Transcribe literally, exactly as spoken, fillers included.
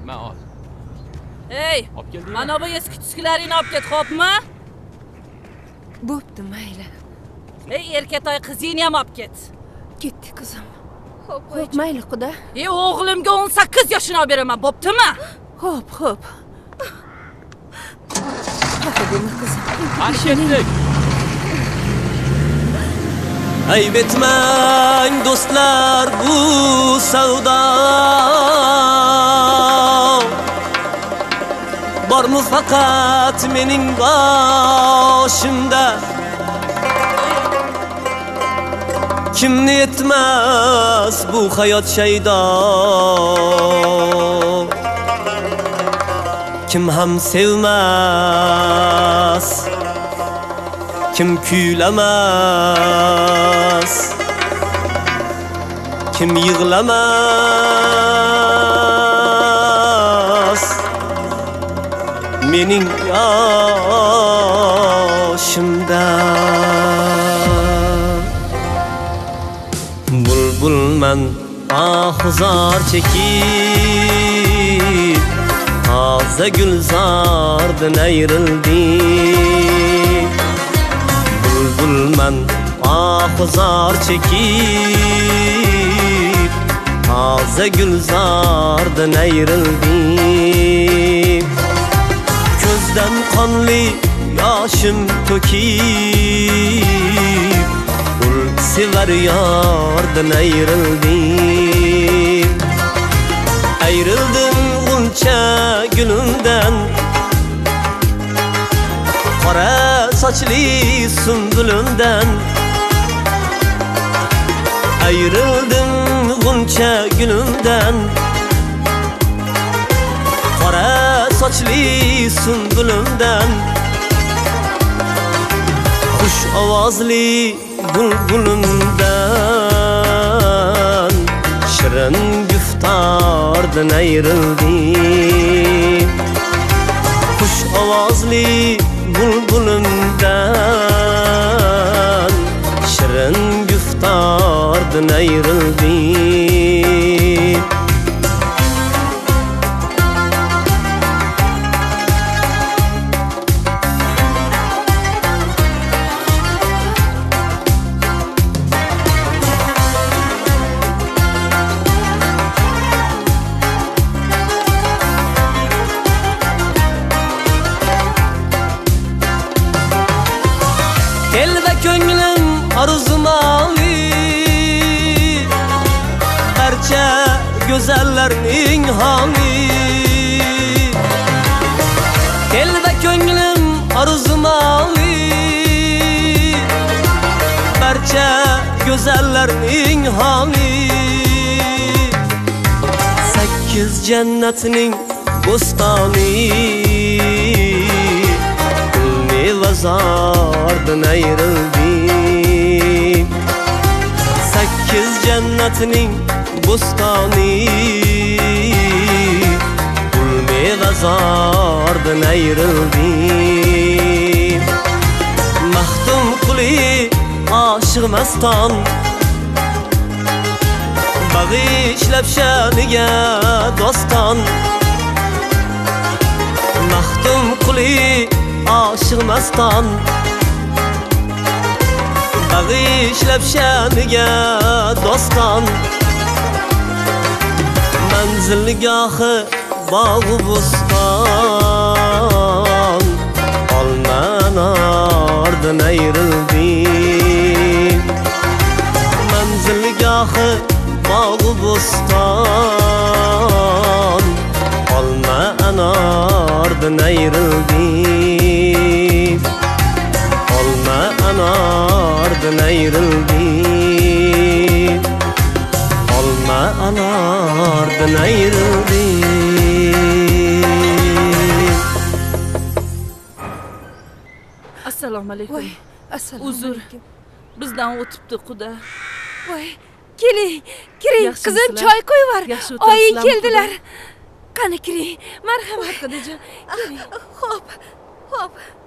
Men ol. Ey, Olib keldingmi? mana bu eski tuskilaringni olib ket, xo'pmi? Bo'pti, mayli. Ey, erkatoy qizingni ham olib ket. Ketdi qizim. Xo'p, mayli, xudo. Ey, o'g'limga o'n sakkiz yoshini olib beraman, bo'ptimi? Xo'p, xo'p. Xafa bo'lma qizim. Qani ketdik. Ayb etmang do'stlar bu savdo. Bormi faqat mening boshimda. Kimni yetmas bu hayot shaydo. Kim ham sevmas, kim kuylamas, kim yig'lamas mening yoshimda. Bulbulman ahzor chekib, taza gulzordan ayrildim. Bulbulman ahzor chekib, taza gulzordan ayrildim. Ko'zdan qonli yoshim to'kib, ul sevar yordan ayrildim. Ayrildim uncha gulumdan, qora sochli sumbulumdan. Ayrildim uncha gulumdan, qora sochli sumbulumdan. Xush ovozli bulbulumdan, shirin guftordan ayrildim. Xush ovozli bulbulumdan, shirin guftordan ayrildim. Kelva ko'nglim arzu mavi, barcha go'zallarning holi. Kelva ko'nglim arzu mavi, barcha go'zallarning holi. Sakkiz jannatning bo'stoni, mevazordan ayrildim. Sakkiz jannatning bo'stoni, gul mevazordan ayrildim. Maxtum quli oshiqmasdan, bag'ishlab shaniga doston. Maxtum quli oshiqmasdan, bag'ishlab shaniga doston. Manzilgohi bog'u bo'ston, olma anordan ayrildim. Manzilgohi bog'u bo'ston, olma anordan ayrildim. Olma anordan ayrildim. Olma anordan ayrildim. Assalomu alaykum. Voy, assalomu Uzr. alaykum. Bizdan o'tibdi xudo. Voy, keling, kiring, Yaxshisizlar? qizim choy qo'yib yubor. Yaxshi Oyi o'tiribsizlarmi, keldilar. Qani kiring. Marhamat, Xidijon. Xo'p, xo'p.